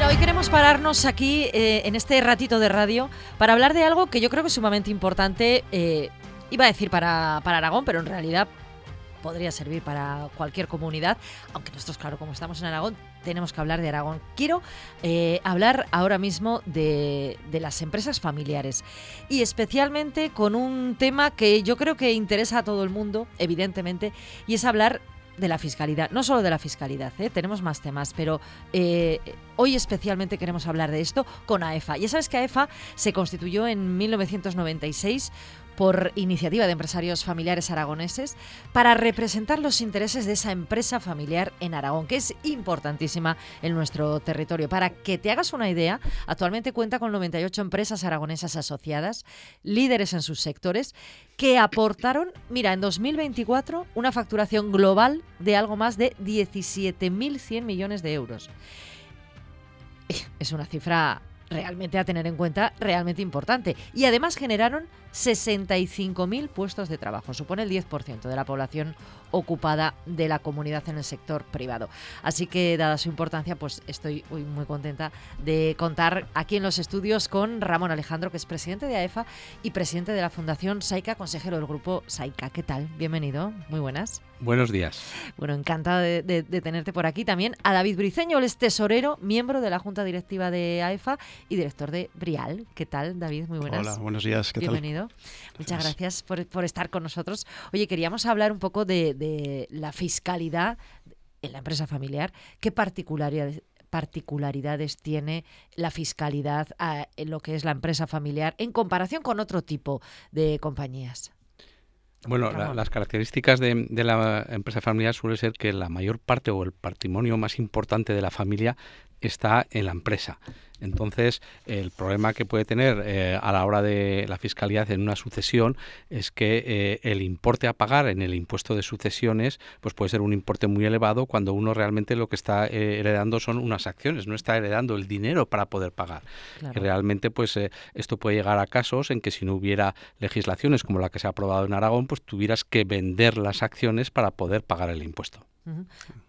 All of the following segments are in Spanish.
Hoy queremos pararnos aquí en este ratito de radio para hablar de algo que yo creo que es sumamente importante. Iba a decir para Aragón, pero en realidad podría servir para cualquier comunidad, aunque nosotros, claro, como estamos en Aragón, tenemos que hablar de Aragón. Quiero hablar ahora mismo de las empresas familiares y especialmente con un tema que yo creo que interesa a todo el mundo, evidentemente, y es hablar de la fiscalidad, no solo de la fiscalidad, tenemos más temas, pero hoy especialmente queremos hablar de esto con AEFA. Ya sabes que AEFA se constituyó en 1996 por iniciativa de empresarios familiares aragoneses para representar los intereses de esa empresa familiar en Aragón, que es importantísima en nuestro territorio. Para que te hagas una idea, actualmente cuenta con 98 empresas aragonesas asociadas, líderes en sus sectores, que aportaron, mira, en 2024 una facturación global de algo más de 17.100 millones de euros. Es una cifra realmente a tener en cuenta, realmente importante. Y además generaron 65.000 puestos de trabajo. Supone el 10% de la población ocupada de la comunidad en el sector privado. Así que, dada su importancia, pues estoy hoy muy contenta de contar aquí en los estudios con Ramón Alejandro, que es presidente de AEFA y presidente de la Fundación Saica, consejero del grupo Saica. ¿Qué tal? Bienvenido. Muy buenas. Buenos días. Bueno, encantada de tenerte por aquí. También a David Briceño, él es tesorero, miembro de la Junta Directiva de AEFA y director de Brial. ¿Qué tal, David? Muy buenas. Hola, buenos días. ¿Qué Bienvenido. tal? Muchas gracias por estar con nosotros. Oye, queríamos hablar un poco de la fiscalidad en la empresa familiar. ¿Qué particularidades tiene la fiscalidad en lo que es la empresa familiar en comparación con otro tipo de compañías? Bueno, las características de la empresa familiar suele ser que la mayor parte o el patrimonio más importante de la familia está en la empresa. Entonces, el problema que puede tener a la hora de la fiscalidad en una sucesión es que el importe a pagar en el impuesto de sucesiones pues puede ser un importe muy elevado cuando uno realmente lo que está heredando son unas acciones, no está heredando el dinero para poder pagar. Claro. Y realmente pues esto puede llegar a casos en que si no hubiera legislaciones como la que se ha aprobado en Aragón, pues tuvieras que vender las acciones para poder pagar el impuesto. Uh-huh.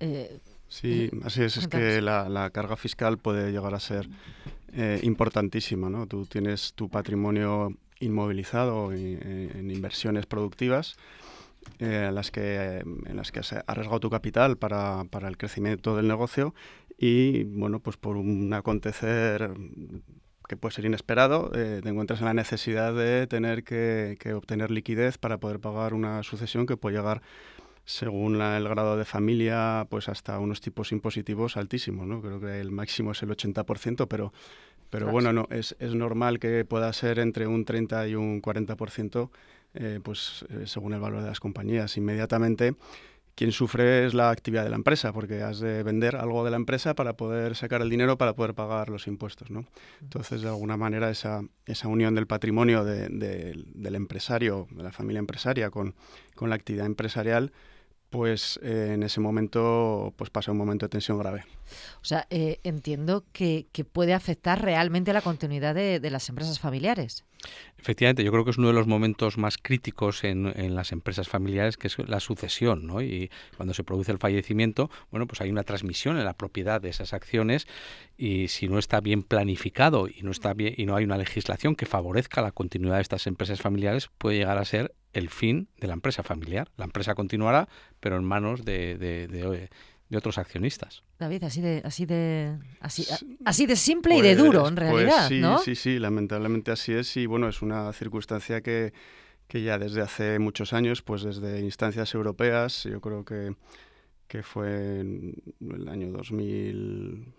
Sí, así es que la carga fiscal puede llegar a ser importantísima, ¿no? Tú tienes tu patrimonio inmovilizado en inversiones productivas en las que has arriesgado tu capital para el crecimiento del negocio y, bueno, pues por un acontecer que puede ser inesperado, te encuentras en la necesidad de tener que obtener liquidez para poder pagar una sucesión que puede llegar, según el grado de familia, pues hasta unos tipos impositivos altísimos, ¿no? Creo que el máximo es el 80%, pero claro, bueno, no, es normal que pueda ser entre un 30 y un 40%, según el valor de las compañías. Inmediatamente, quien sufre es la actividad de la empresa, porque has de vender algo de la empresa para poder sacar el dinero para poder pagar los impuestos, ¿no? Entonces, de alguna manera, esa unión del patrimonio del empresario, de la familia empresaria con la actividad empresarial, pues en ese momento pues pasa un momento de tensión grave. O sea, entiendo que puede afectar realmente la continuidad de las empresas familiares. Efectivamente, yo creo que es uno de los momentos más críticos en las empresas familiares, que es la sucesión, ¿no? Y cuando se produce el fallecimiento, bueno, pues hay una transmisión en la propiedad de esas acciones y si no está bien planificado y no hay una legislación que favorezca la continuidad de estas empresas familiares, puede llegar a ser el fin de la empresa familiar. La empresa continuará, pero en manos de otros accionistas. David, así de simple y de duro, en realidad, pues sí, ¿no? Sí, lamentablemente así es y bueno, es una circunstancia que ya desde hace muchos años, pues desde instancias europeas, yo creo que fue en el año 2000,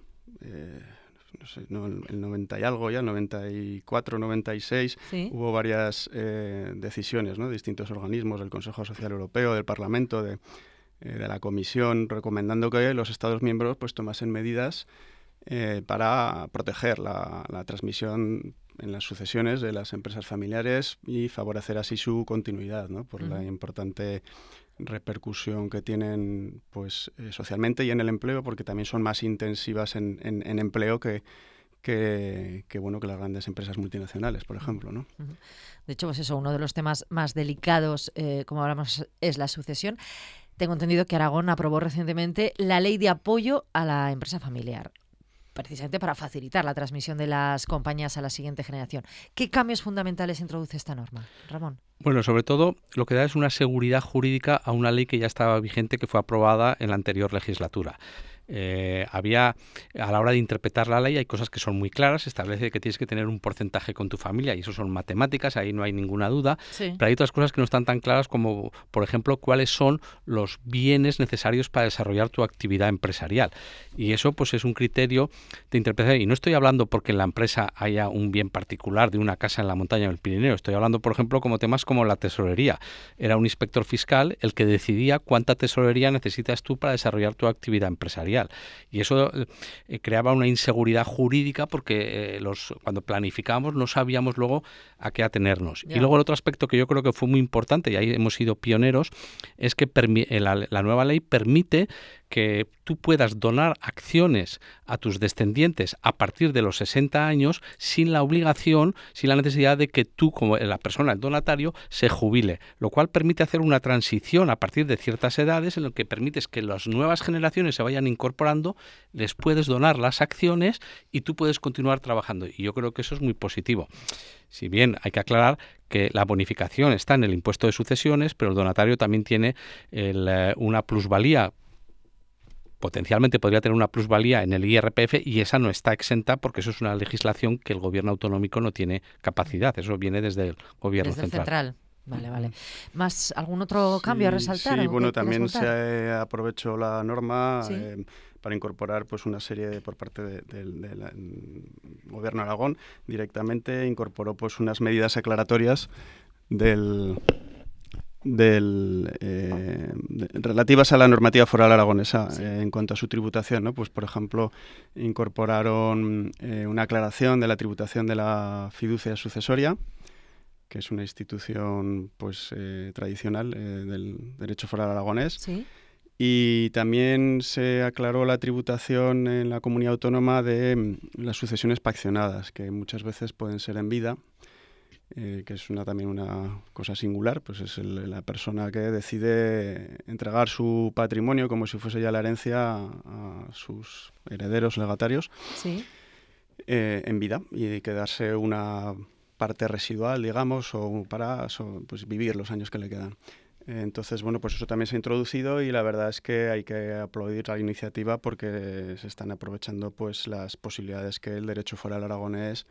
el 90 y algo ya, 94, 96, ¿sí? Hubo varias decisiones, ¿no? De distintos organismos, del Consejo Social Europeo, del Parlamento, de la Comisión, recomendando que los Estados miembros pues tomasen medidas para proteger la transmisión en las sucesiones de las empresas familiares y favorecer así su continuidad, ¿no? Por la importante repercusión que tienen pues socialmente y en el empleo, porque también son más intensivas en empleo que las grandes empresas multinacionales, por ejemplo, ¿no? De hecho, pues eso, uno de los temas más delicados, como hablamos, es la sucesión. Tengo entendido que Aragón aprobó recientemente la ley de apoyo a la empresa familiar. precisamente para facilitar la transmisión de las compañías a la siguiente generación. ¿Qué cambios fundamentales introduce esta norma, Ramón? Bueno, sobre todo lo que da es una seguridad jurídica a una ley que ya estaba vigente, que fue aprobada en la anterior legislatura. A la hora de interpretar la ley hay cosas que son muy claras, establece que tienes que tener un porcentaje con tu familia y eso son matemáticas, ahí no hay ninguna duda, Sí. pero hay otras cosas que no están tan claras como, por ejemplo, cuáles son los bienes necesarios para desarrollar tu actividad empresarial. Y eso pues es un criterio de interpretación. Y no estoy hablando porque en la empresa haya un bien particular de una casa en la montaña del Pirineo, estoy hablando, por ejemplo, como temas como la tesorería. Era un inspector fiscal el que decidía cuánta tesorería necesitas tú para desarrollar tu actividad empresarial. Y eso creaba una inseguridad jurídica porque cuando planificábamos no sabíamos luego a qué atenernos. Ya. Y luego el otro aspecto que yo creo que fue muy importante, y ahí hemos sido pioneros, es que la nueva ley permite que tú puedas donar acciones a tus descendientes a partir de los 60 años sin la obligación, sin la necesidad de que tú, como la persona, el donatario, se jubile, lo cual permite hacer una transición a partir de ciertas edades en lo que permites que las nuevas generaciones se vayan incorporando, les puedes donar las acciones y tú puedes continuar trabajando. Y yo creo que eso es muy positivo. Si bien hay que aclarar que la bonificación está en el impuesto de sucesiones, pero el donatario también tiene una plusvalía. Potencialmente podría tener una plusvalía en el IRPF y esa no está exenta porque eso es una legislación que el gobierno autonómico no tiene capacidad. Eso viene desde el gobierno central. Vale. ¿Más algún otro cambio a resaltar? Sí, bueno, también se aprovechó la norma para incorporar pues una serie por parte del gobierno de Aragón, directamente incorporó pues unas medidas aclaratorias relativas a la normativa foral aragonesa en cuanto a su tributación, ¿no? Pues por ejemplo incorporaron una aclaración de la tributación de la fiducia sucesoria, que es una institución pues tradicional del derecho foral aragonés. Sí. Y también se aclaró la tributación en la comunidad autónoma de las sucesiones paccionadas, que muchas veces pueden ser en vida, que es también una cosa singular, pues es la persona que decide entregar su patrimonio como si fuese ya la herencia a sus herederos legatarios en vida y quedarse una parte residual, digamos, o para pues, vivir los años que le quedan. Entonces, bueno, pues eso también se ha introducido y la verdad es que hay que aplaudir la iniciativa porque se están aprovechando pues las posibilidades que el derecho foral aragonés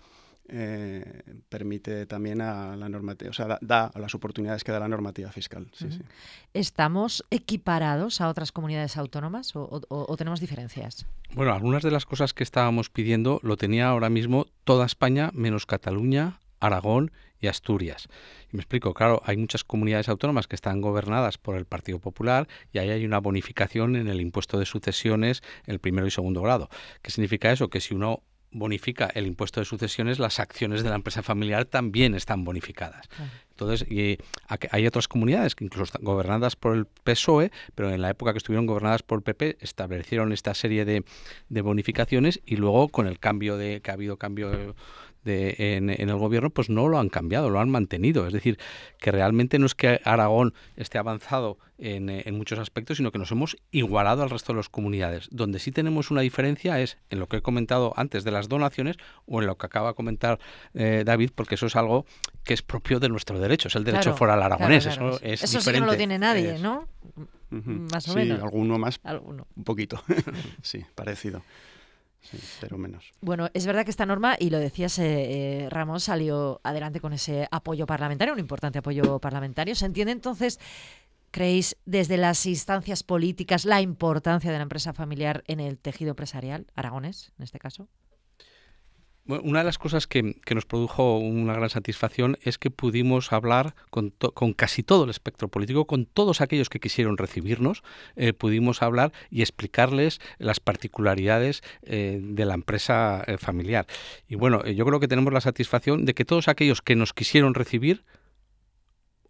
permite también a la normativa, o sea, da a las oportunidades que da la normativa fiscal. Sí. ¿Estamos equiparados a otras comunidades autónomas o tenemos diferencias? Bueno, algunas de las cosas que estábamos pidiendo lo tenía ahora mismo toda España menos Cataluña, Aragón y Asturias. Y me explico, claro, hay muchas comunidades autónomas que están gobernadas por el Partido Popular y ahí hay una bonificación en el impuesto de sucesiones en el primero y segundo grado. ¿Qué significa eso? Que si uno bonifica el impuesto de sucesiones, las acciones de la empresa familiar también están bonificadas. Entonces, hay otras comunidades que incluso están gobernadas por el PSOE, pero en la época que estuvieron gobernadas por el PP establecieron esta serie de bonificaciones y luego con el cambio que ha habido cambio en el gobierno, pues no lo han cambiado, lo han mantenido. Es decir, que realmente no es que Aragón esté avanzado en muchos aspectos, sino que nos hemos igualado al resto de las comunidades. Donde sí tenemos una diferencia es en lo que he comentado antes de las donaciones o en lo que acaba de comentar David, porque eso es algo que es propio de nuestro derecho, es el derecho foral aragonés. Claro. Eso es eso diferente. Sí que no lo tiene nadie, ¿no? Más o menos. Sí, alguno más, alguno. Un poquito, sí, parecido. Sí, pero menos. Bueno, es verdad que esta norma, y lo decías, Ramón, salió adelante con ese apoyo parlamentario, un importante apoyo parlamentario. ¿Se entiende entonces, creéis, desde las instancias políticas, la importancia de la empresa familiar en el tejido empresarial aragonés, en este caso? Bueno, una de las cosas que nos produjo una gran satisfacción es que pudimos hablar con casi todo el espectro político, con todos aquellos que quisieron recibirnos, pudimos hablar y explicarles las particularidades de la empresa familiar. Y bueno, yo creo que tenemos la satisfacción de que todos aquellos que nos quisieron recibir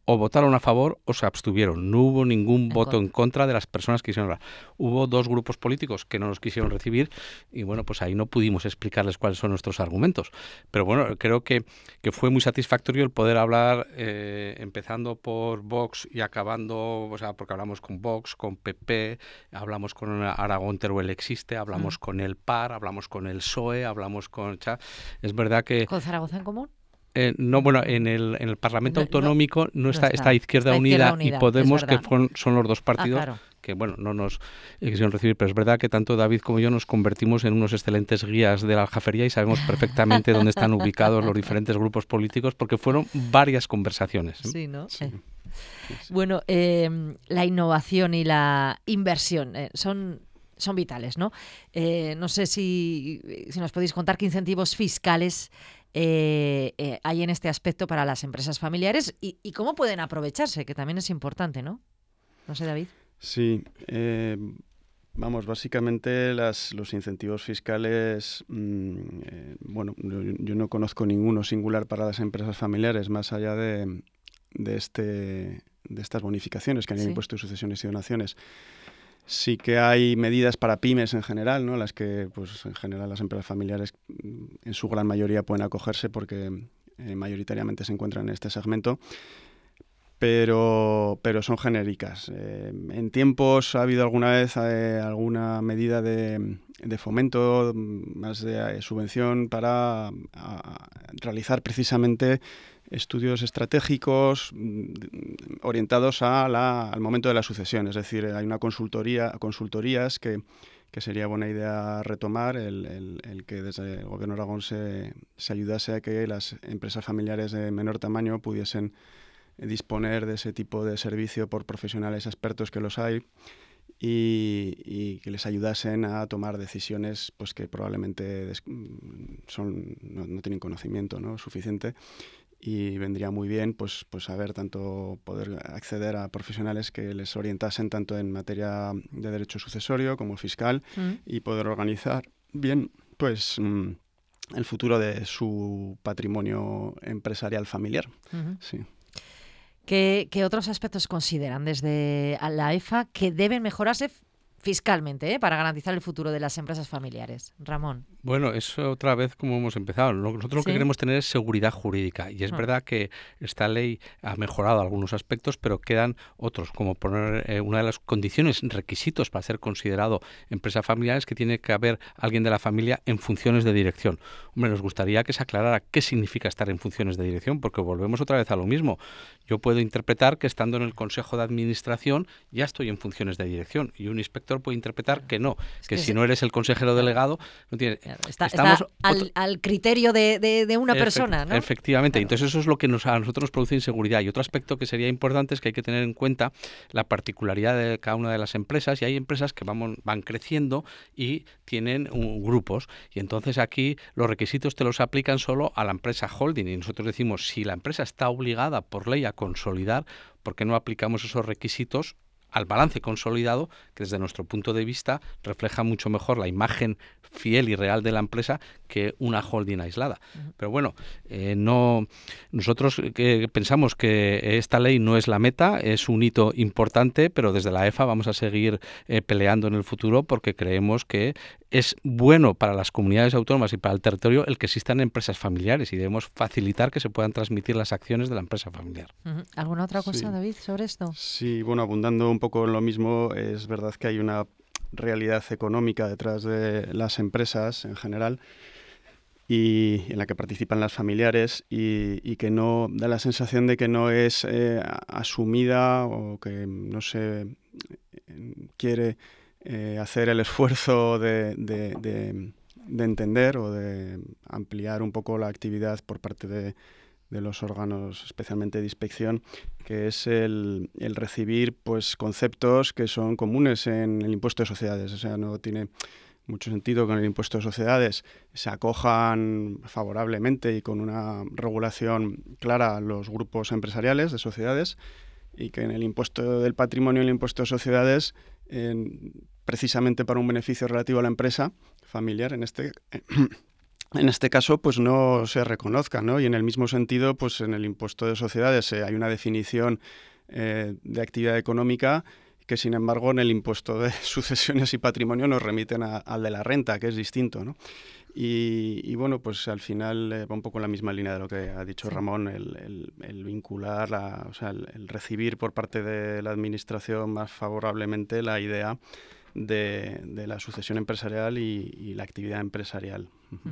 o votaron a favor o se abstuvieron. No hubo ningún voto en contra de las personas que quisieron hablar. Hubo 2 grupos políticos que no nos quisieron recibir y bueno, pues ahí no pudimos explicarles cuáles son nuestros argumentos. Pero bueno, creo que fue muy satisfactorio el poder hablar, empezando por Vox y acabando, o sea, porque hablamos con Vox, con PP, hablamos con Aragón Teruel Existe, hablamos con el PAR, hablamos con el PSOE, hablamos con... Es verdad que... ¿Con Zaragoza en Común? No, bueno, en el Parlamento Autonómico no está Izquierda Unida y Podemos, que son los 2 partidos que, bueno, no nos quisieron recibir, pero es verdad que tanto David como yo nos convertimos en unos excelentes guías de la aljafería y sabemos perfectamente dónde están ubicados los diferentes grupos políticos, porque fueron varias conversaciones. Sí, ¿no? Sí. Bueno, la innovación y la inversión son vitales, ¿no? No sé si nos podéis contar qué incentivos fiscales hay en este aspecto para las empresas familiares y cómo pueden aprovecharse, que también es importante, ¿no? No sé, David. Sí, básicamente los incentivos fiscales, bueno, yo no conozco ninguno singular para las empresas familiares, más allá de estas bonificaciones que hay en el impuesto de sucesiones y donaciones. Sí que hay medidas para pymes en general, ¿no? Las que, pues, en general las empresas familiares en su gran mayoría pueden acogerse porque mayoritariamente se encuentran en este segmento, pero son genéricas. En tiempos ha habido alguna vez alguna medida de fomento, más de subvención para realizar precisamente estudios estratégicos orientados al momento de la sucesión. Es decir, hay una consultorías que sería buena idea retomar, el que desde el Gobierno de Aragón se ayudase a que las empresas familiares de menor tamaño pudiesen disponer de ese tipo de servicio por profesionales expertos que los hay y que les ayudasen a tomar decisiones pues que probablemente no tienen conocimiento, ¿no?, suficiente. Y vendría muy bien pues saber tanto poder acceder a profesionales que les orientasen tanto en materia de derecho sucesorio como fiscal y poder organizar bien pues el futuro de su patrimonio empresarial familiar. Sí. ¿Qué otros aspectos consideran desde la EFA que deben mejorarse fiscalmente para garantizar el futuro de las empresas familiares? Ramón. Bueno, es otra vez como hemos empezado. Nosotros lo que queremos tener es seguridad jurídica y es verdad que esta ley ha mejorado algunos aspectos, pero quedan otros, como poner una de las condiciones, requisitos para ser considerado empresa familiar es que tiene que haber alguien de la familia en funciones de dirección. Hombre, nos gustaría que se aclarara qué significa estar en funciones de dirección, porque volvemos otra vez a lo mismo. Yo puedo interpretar que estando en el Consejo de Administración ya estoy en funciones de dirección y un inspector puede interpretar que no, que si no eres el consejero delegado no tienes... Está al criterio de una persona, ¿no? Efectivamente. Claro. Entonces eso es lo que a nosotros nos produce inseguridad. Y otro aspecto que sería importante es que hay que tener en cuenta la particularidad de cada una de las empresas. Y hay empresas que van creciendo y tienen grupos. Y entonces aquí los requisitos te los aplican solo a la empresa holding. Y nosotros decimos, si la empresa está obligada por ley a consolidar, ¿por qué no aplicamos esos requisitos al balance consolidado, que desde nuestro punto de vista refleja mucho mejor la imagen fiel y real de la empresa que una holding aislada? Pero bueno, nosotros pensamos que esta ley no es la meta, es un hito importante, pero desde la EFA vamos a seguir peleando en el futuro porque creemos que es bueno para las comunidades autónomas y para el territorio el que existan empresas familiares y debemos facilitar que se puedan transmitir las acciones de la empresa familiar. ¿Alguna otra cosa, David, sobre esto? Sí, bueno, abundando un poco en lo mismo, es verdad que hay una realidad económica detrás de las empresas en general y en la que participan las familiares y que no da la sensación de que no es asumida o que no se quiere hacer el esfuerzo de entender o de ampliar un poco la actividad por parte de los órganos, especialmente de inspección, que es el recibir pues conceptos que son comunes en el impuesto de sociedades. O sea, no tiene mucho sentido que en el impuesto de sociedades se acojan favorablemente y con una regulación clara a los grupos empresariales de sociedades y que en el impuesto del patrimonio y el impuesto de sociedades, precisamente para un beneficio relativo a la empresa familiar, en este en este caso, pues no se reconozca, ¿no? Y en el mismo sentido, pues en el impuesto de sociedades hay una definición de actividad económica que, sin embargo, en el impuesto de sucesiones y patrimonio nos remiten al de la renta, que es distinto, ¿no? Y bueno, pues al final va un poco en la misma línea de lo que ha dicho Ramón, el vincular, o sea, el recibir por parte de la administración más favorablemente la idea de la sucesión empresarial y la actividad empresarial.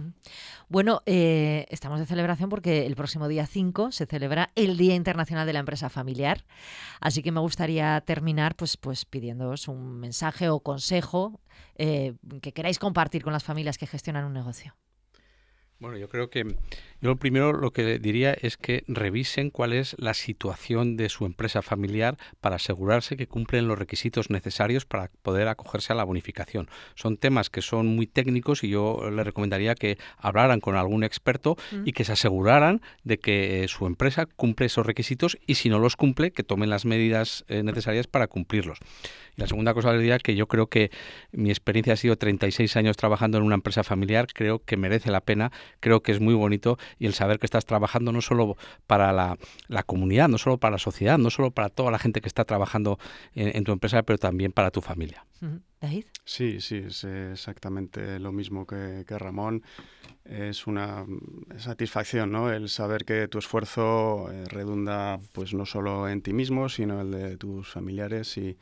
Bueno, estamos de celebración porque el próximo día 5 se celebra el Día Internacional de la Empresa Familiar, así que me gustaría terminar pues pidiéndoos un mensaje o consejo que queráis compartir con las familias que gestionan un negocio. Bueno, yo creo que yo lo primero lo que diría es que revisen cuál es la situación de su empresa familiar para asegurarse que cumplen los requisitos necesarios para poder acogerse a la bonificación. Son temas que son muy técnicos y yo les recomendaría que hablaran con algún experto y que se aseguraran de que su empresa cumple esos requisitos y si no los cumple, que tomen las medidas necesarias para cumplirlos. Y la segunda cosa les diría que yo creo que mi experiencia ha sido 36 años trabajando en una empresa familiar, creo que merece la pena. Creo que es muy bonito y el saber que estás trabajando no solo para la comunidad, no solo para la sociedad, no solo para toda la gente que está trabajando en tu empresa, pero también para tu familia. ¿David? Sí, es exactamente lo mismo que Ramón. Es una satisfacción, ¿no? El saber que tu esfuerzo redunda pues no solo en ti mismo, sino el de tus familiares y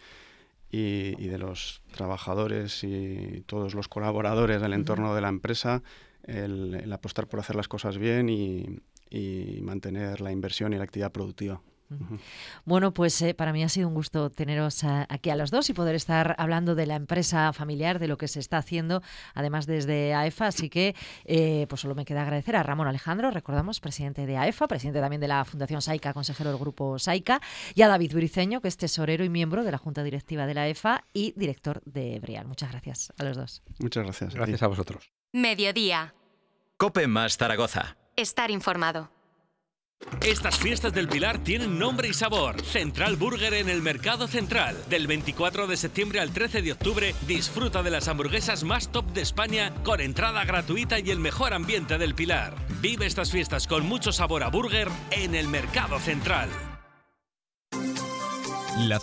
de los trabajadores y todos los colaboradores del entorno de la empresa. El apostar por hacer las cosas bien y mantener la inversión y la actividad productiva. Bueno, pues para mí ha sido un gusto teneros aquí a los dos y poder estar hablando de la empresa familiar, de lo que se está haciendo, además desde AEFA. Así que pues solo me queda agradecer a Ramón Alejandro, recordamos, presidente de AEFA, presidente también de la Fundación SAICA, consejero del Grupo SAICA, y a David Briceño, que es tesorero y miembro de la Junta Directiva de la AEFA y director de Brial. Muchas gracias a los dos. Muchas gracias. Gracias a vosotros. Mediodía. COPE más Zaragoza. Estar informado. Estas fiestas del Pilar tienen nombre y sabor. Central Burger en el Mercado Central. Del 24 de septiembre al 13 de octubre, disfruta de las hamburguesas más top de España con entrada gratuita y el mejor ambiente del Pilar. Vive estas fiestas con mucho sabor a burger en el Mercado Central. La